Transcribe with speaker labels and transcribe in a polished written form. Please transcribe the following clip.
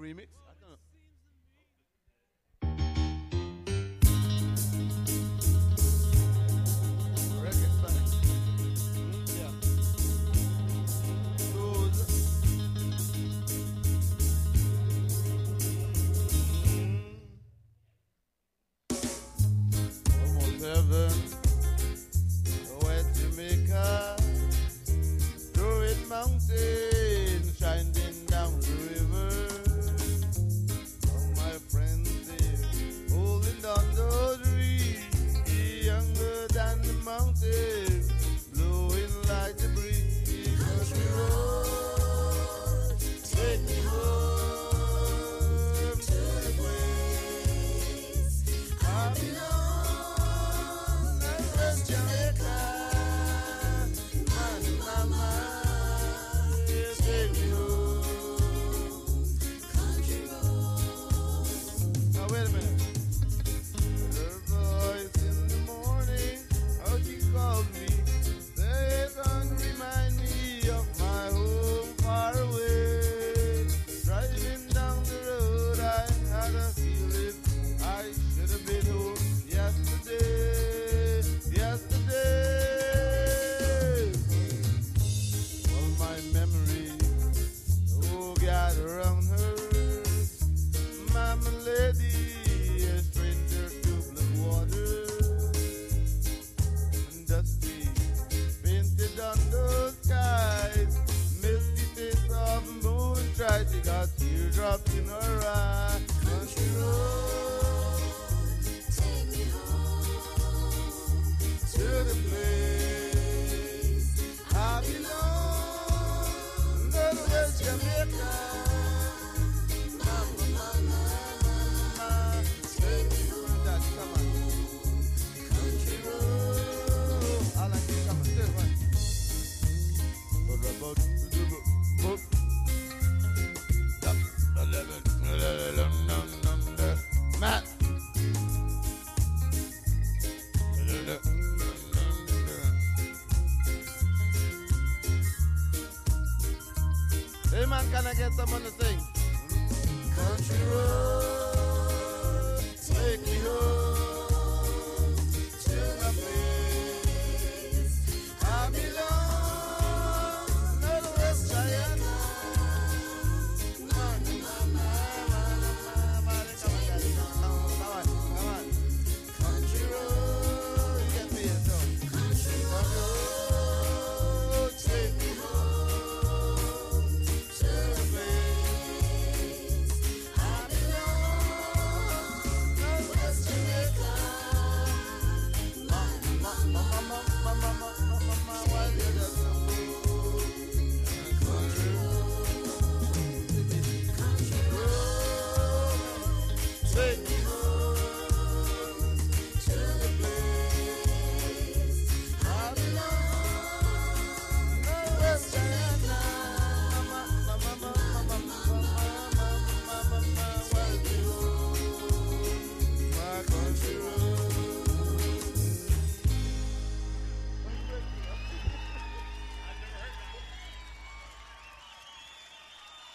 Speaker 1: remix. I don't know. Reggae style. Yeah. Blues. Almost heaven. West Jamaica. Through it mountain, shining down the river. All my friends there, holding on those trees, younger than the mountain, blowing like the breeze. Country road, take me home to the place I belong. That's West Jamaica. She got teardrops in her eye. Country road, take me home to the place I belong. Little West Jamaica. Mama, mama, mama, take me home. Daddy, come on. Country road. I like it. Come on, still one. But about to do book. Matt. Hey man, can I get someone to sing? Country road.